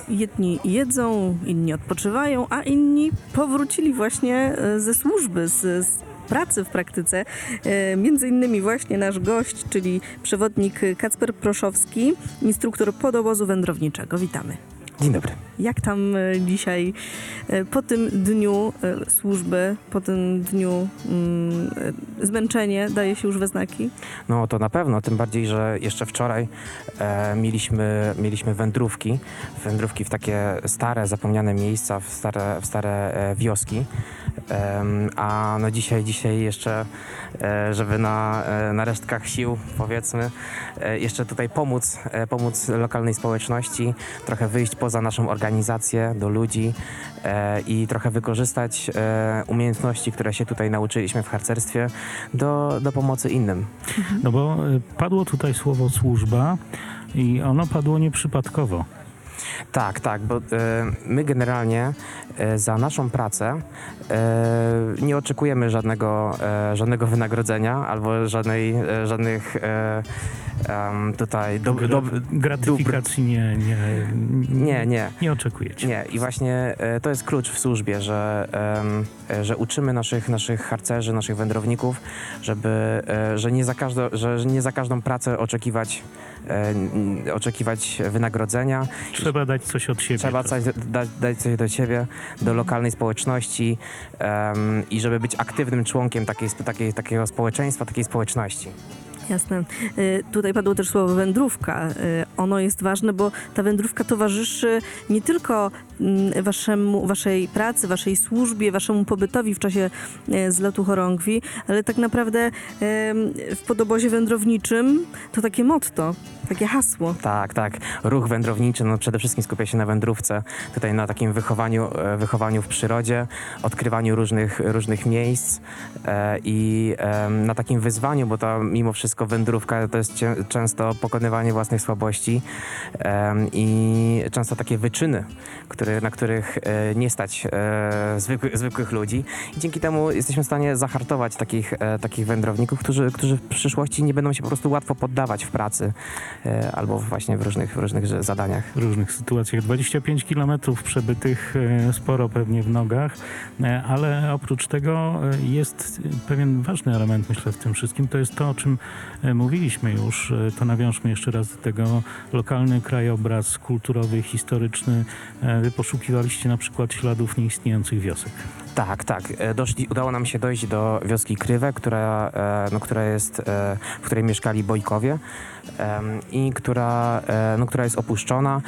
jedni jedzą, inni odpoczywają, a inni powrócili właśnie ze służby, z pracy w praktyce. Między innymi właśnie nasz gość, czyli przewodnik Kacper Proszowski, instruktor podobozu wędrowniczego. Witamy. Dzień dobry. Jak tam dzisiaj po tym dniu służby, po tym dniu zmęczenie daje się już we znaki? No to na pewno, tym bardziej, że jeszcze wczoraj mieliśmy wędrówki w takie stare, zapomniane miejsca, w stare wioski. A no dzisiaj jeszcze, żeby na resztkach sił, powiedzmy, jeszcze tutaj pomóc lokalnej społeczności, trochę wyjść poza naszą organizację do ludzi i trochę wykorzystać umiejętności, które się tutaj nauczyliśmy w harcerstwie do pomocy innym. No bo padło tutaj słowo służba i ono padło nieprzypadkowo. Tak, bo my generalnie za naszą pracę nie oczekujemy żadnego wynagrodzenia albo żadnych tutaj gratyfikacji nie oczekujecie. Nie, i właśnie to jest klucz w służbie, że uczymy naszych harcerzy, naszych wędrowników, że nie za każdą pracę oczekiwać wynagrodzenia. Trzeba dać coś od siebie. Trzeba dać coś do siebie, do lokalnej społeczności i żeby być aktywnym członkiem takiego społeczeństwa, takiej społeczności. Jasne. Tutaj padło też słowo wędrówka. Ono jest ważne, bo ta wędrówka towarzyszy nie tylko waszej pracy, waszej służbie, waszemu pobytowi w czasie zlotu chorągwi, ale tak naprawdę w podobozie wędrowniczym to takie motto, takie hasło. Tak. Ruch wędrowniczy przede wszystkim skupia się na wędrówce, tutaj na takim wychowaniu w przyrodzie, odkrywaniu różnych miejsc i na takim wyzwaniu, bo to mimo wszystko wędrówka to jest często pokonywanie własnych słabości i często takie wyczyny, na których nie stać zwykłych ludzi. I dzięki temu jesteśmy w stanie zahartować takich wędrowników, którzy w przyszłości nie będą się po prostu łatwo poddawać w pracy albo właśnie w różnych zadaniach. W różnych sytuacjach. 25 kilometrów przebytych, sporo pewnie w nogach, ale oprócz tego jest pewien ważny element, myślę, w tym wszystkim. To jest to, o czym mówiliśmy już. To nawiążmy jeszcze raz do tego. Lokalny krajobraz kulturowy, historyczny. Wy poszukiwaliście na przykład śladów nieistniejących wiosek. Tak. Udało nam się dojść do wioski Krywe, w której mieszkali Bojkowie i która jest opuszczona.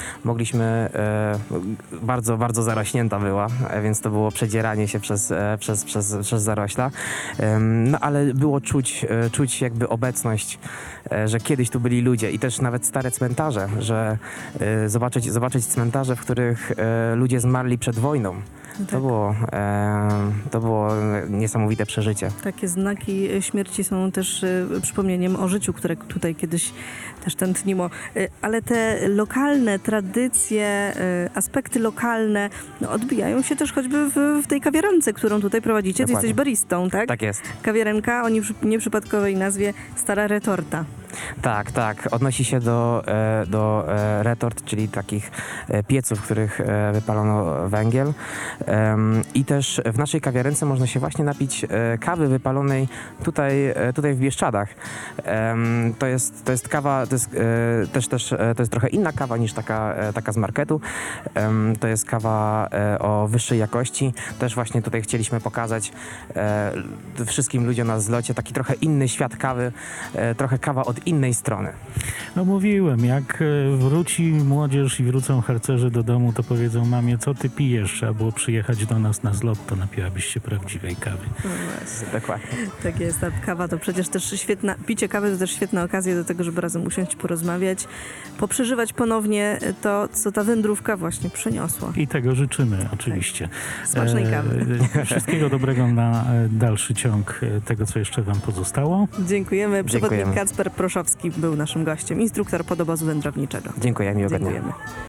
Bardzo, bardzo zarośnięta była, więc to było przedzieranie się przez zarośla. Ale było czuć jakby obecność, że kiedyś tu byli ludzie i też nawet stare cmentarze, że zobaczyć cmentarze, w których ludzie zmarli przed wojną. Tak. To było niesamowite przeżycie. Takie znaki śmierci są też przypomnieniem o życiu, które tutaj kiedyś też tętniło. Ale te lokalne tradycje, aspekty lokalne odbijają się też choćby w tej kawiarence, którą tutaj prowadzicie. Ty Dokładnie. jesteś baristą, tak? Tak jest. Kawiarenka o nieprzypadkowej nazwie Stara Retorta. Tak. Odnosi się do retort, czyli takich pieców, w których wypalono węgiel. I też w naszej kawiarence można się właśnie napić kawy wypalonej tutaj w Bieszczadach. To jest kawa, to jest trochę inna kawa niż taka z marketu. To jest kawa o wyższej jakości. Też właśnie tutaj chcieliśmy pokazać wszystkim ludziom na zlocie taki trochę inny świat kawy, trochę kawa od innej strony. No mówiłem, jak wróci młodzież i wrócą harcerze do domu, to powiedzą mamie, co ty pijesz? Trzeba było przyjechać do nas na zlot, to napiłabyś się prawdziwej kawy. No właśnie. Dokładnie. Tak jest, a kawa to przecież też picie kawy to też świetna okazja do tego, żeby razem usiąść, porozmawiać, poprzeżywać ponownie to, co ta wędrówka właśnie przyniosła. I tego życzymy oczywiście. Tak. Smacznej kawy. Wszystkiego dobrego na dalszy ciąg tego, co jeszcze wam pozostało. Dziękujemy. Przewodnik Dziękujemy. Kacper Proszowski był naszym gościem, instruktor podobozu wędrowniczego. Dziękuję, miłego dnia. Dziękujemy.